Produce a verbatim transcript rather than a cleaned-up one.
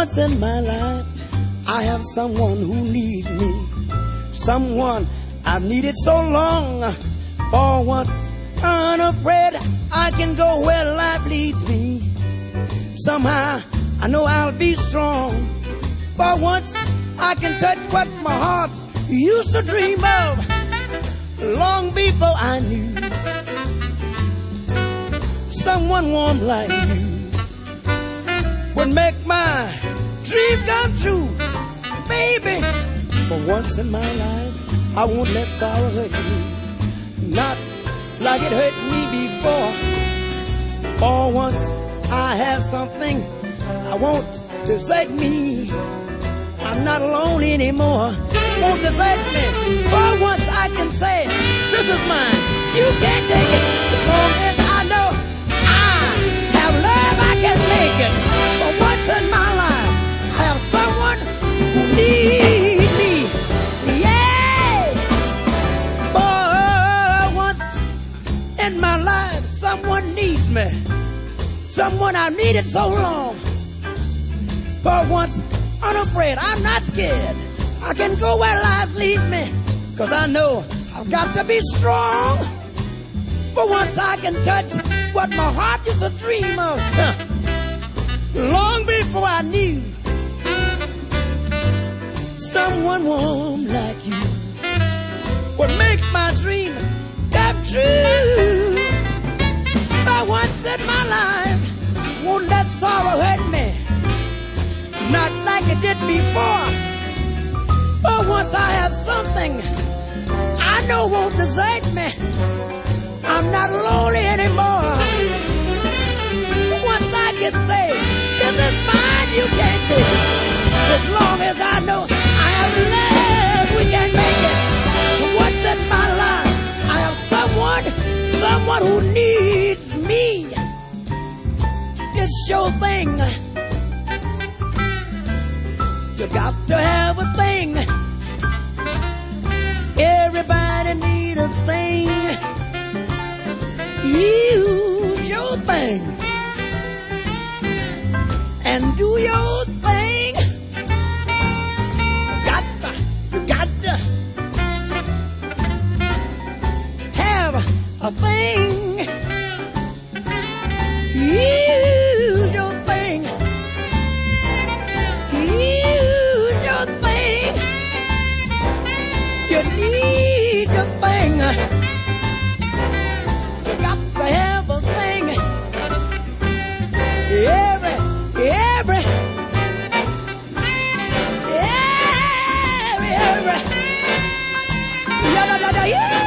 once in my life, I have someone who needs me. Someone I've needed so long. For once, unafraid, I can go where life leads me. Somehow, I know I'll be strong. For once, I can touch what my heart used to dream of long before I knew someone warm like you would make my dream come true. Baby, for once in my life, I won't let sorrow hurt me, not like it hurt me before. For once, I have something I won't desert me. I'm not alone anymore. Won't desert me. For once, I can say, this is mine. You can't take it. As long as I know I have love, I can make it. For once in my life, I have someone who needs me. Yeah. For once in my life, someone needs me. Someone I needed so long. For once, unafraid, I'm not scared. I can go where life leads me, 'cause I know I've got to be strong. For once I can touch what my heart used to dream of, huh. Long before I knew someone warm like you would make my dream come true. For once in my life, won't let sorrow hurt me, not like it did before. For once I have something I know won't desert me. I'm not lonely anymore. For once I can say, this is mine, you can't take it. As long as I know I have love, we can make it. For once in my life, I have someone, someone who needs me. It's your thing. You got to have a thing. Everybody need a thing. Use your thing and do your thing. You got to, you got to have a thing. Use your thing. You need a thing. You got to have a thing. Every, every, every, every. Yeah, yeah, yeah, yeah.